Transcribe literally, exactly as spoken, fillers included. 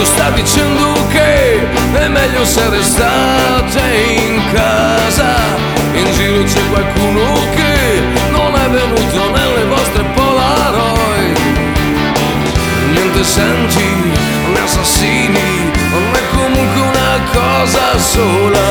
radio sta dicendo che è meglio se restate in casa. In giro c'è qualcuno che non è venuto nelle vostre Polaroid. Niente santi né assassini, ma comunque una cosa sola.